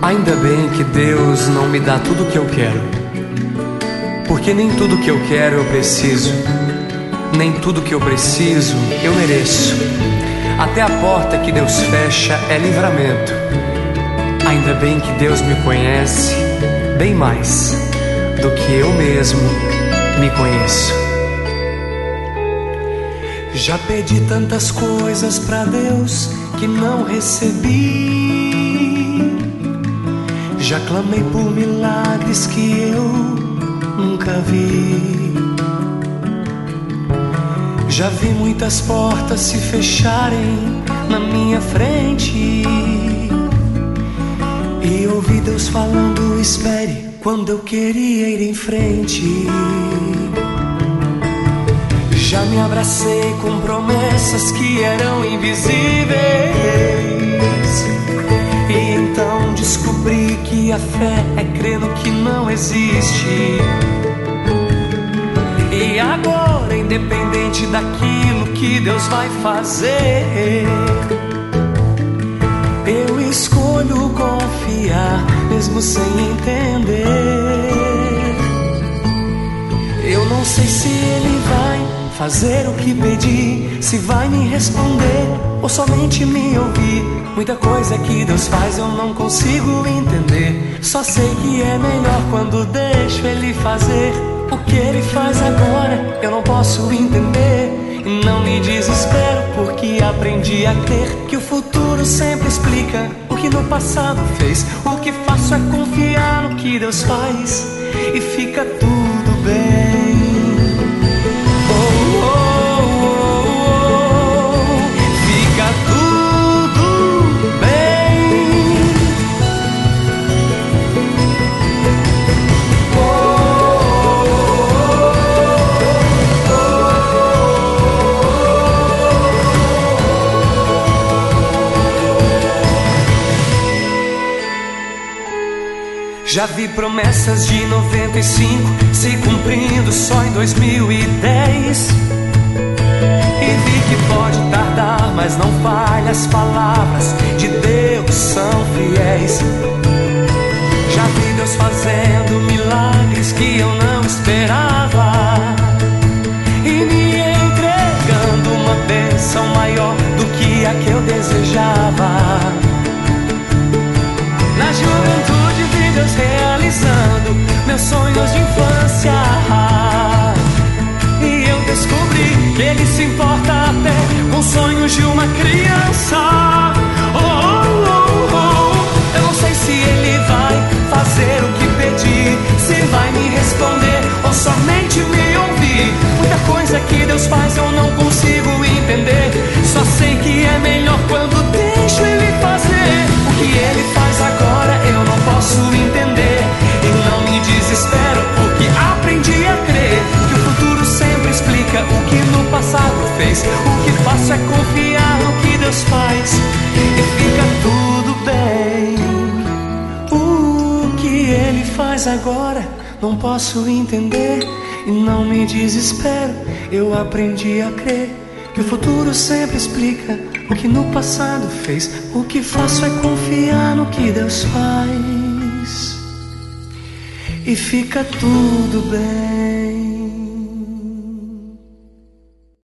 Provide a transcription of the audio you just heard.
Ainda bem que Deus não me dá tudo o que eu quero, porque nem tudo que eu quero eu preciso, nem tudo que eu preciso eu mereço. Até a porta que Deus fecha é livramento. Ainda bem que Deus me conhece bem mais do que eu mesmo me conheço. Já pedi tantas coisas pra Deus que não recebi. Já clamei por milagres que eu nunca vi. Já vi muitas portas se fecharem na minha frente e ouvi Deus falando: espere, quando eu queria ir em frente. Já me abracei com promessas que eram invisíveis, e então descobri que a fé é crer no que não existe. E agora, independente daquilo que Deus vai fazer, eu escolho confiar, mesmo sem entender. Eu não sei se Ele vai fazer o que pedi, se vai me responder ou somente me ouvir. Muita coisa que Deus faz eu não consigo entender. Só sei que é melhor quando deixo Ele fazer. O que Ele faz agora eu não posso entender. E não me desespero, porque aprendi a crer que o futuro sempre explica o que no passado fez. O que faço é confiar no que Deus faz e fica tudo bem. Já vi promessas de 95 se cumprindo só em 2010. E vi que pode tardar, mas não falha, as palavras de Deus são fiéis. Já vi Deus fazendo milagres que eu não esperava e me entregando uma bênção maior do que a que eu desejava. Na juventude vi Deus realizando meus sonhos de infância, e eu descobri que Ele se importa até com os sonhos de uma criança. Eu não sei se Ele vai fazer o que pedi, se vai me responder ou somente me ouvir. Muita coisa que Deus faz eu não consigo entender. Só sei que é melhor quando deixo Ele fazer. O que Ele faz agora eu não posso entender. E não me desespero, porque aprendi a crer que o futuro sempre explica o que no passado fez. O que faço é confiar no que Deus faz e fica tudo bem. O que Ele faz agora não posso entender. E não me desespero, eu aprendi a crer que o futuro sempre explica o que no passado fez. O que faço é confiar no que Deus faz e fica tudo bem.